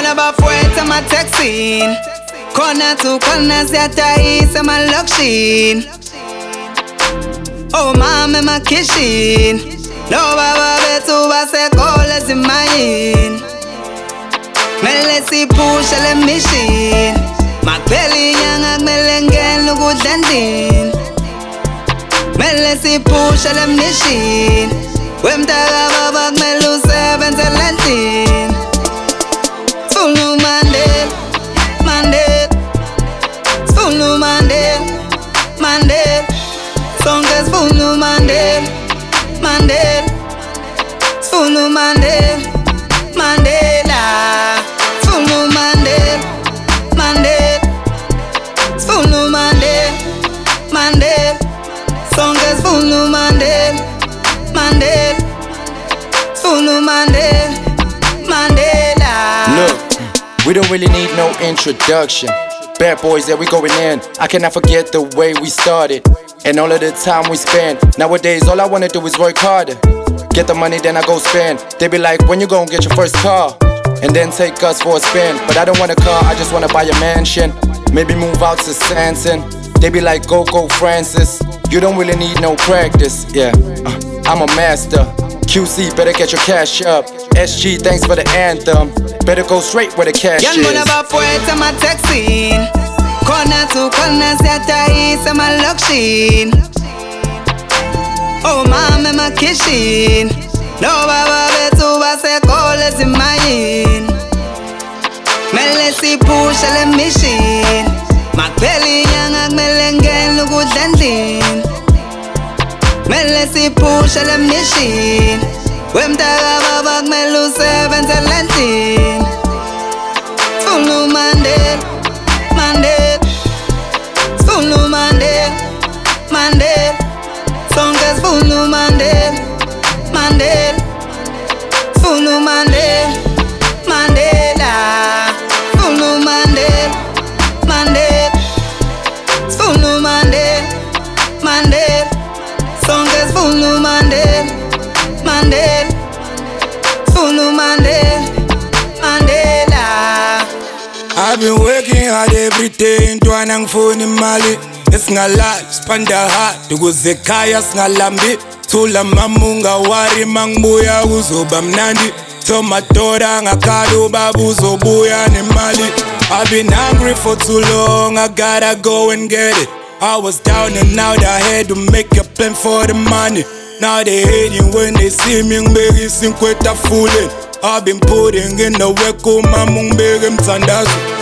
Yangibona bafowethu ama-taxini, khona to khona siyadayisa emalokishini. Omama emakhishini, nobaba bethu basekole ezimayini. Mele siphushe le mission, makuphela inyanga kumele ngene ukudla endlini. Mele siphushe le mission, wemntaka baba kumele usebenzele endlini. Sifuna uMandela, Mandela, sifuna uMandela, Mandela, sonke sifuna uMandela, Mandela, sifuna uMandela, Mandela, sifuna uMandela, Mandela, sifuna uMandela, Mandela, sonke sifuna uMandela, Mandela, sifuna uMandela, Mandela. Look, we don't really need no introduction. Bad boys, yeah, we going in. I cannot forget the way we started and all of the time we spent. Nowadays, all I wanna do is work harder. Get the money, then I go spend. They be like, when you gon' get your first car? And then take us for a spin. But I don't want a car, I just wanna buy a mansion. Maybe move out to Sanson. They be like, go Francis. You don't really need no practice, yeah. I'm a master. QC, better get your cash up. SG, thanks for the anthem. Better go straight where the cash is. Yangibona bafowethu ama-taxini, khona to khona siyadayisa emalokishini. Omama emakhishini, nobaba bethu basekole ezimayini. Mele siphushe le mission, makuphela inyanga kumele ngene ukudla endlini. Mele siphushe le mission, wemntaka baba kumele usebenzele endlini. Sifuna uMandela, Mandela, sifuna uMandela, Mandela, sonke sifuna uMandela, Mandela, sifuna uMandela, Mandela, sifuna uMandela, Mandela, sifuna uMandela, Mandela, sonke sifuna uMandela, Mandela, sifuna uMandela, Mandela. I've been working hard every day, ntwana ngifuna imali esingalali sipanda hard ukuze ekhaya singalambi. Thula mama ungawari mangibuya kuzoba mnandi. Tell my daughter ngakhala ubaba uzobuya nemali. I've been hungry for too long, I gotta go and get it. I was down and out, I had to make a plan for the money. Now they hating when they see me ngibekisa inkweta fooling. I've been putting in the work, mama ngibeke mthandazo.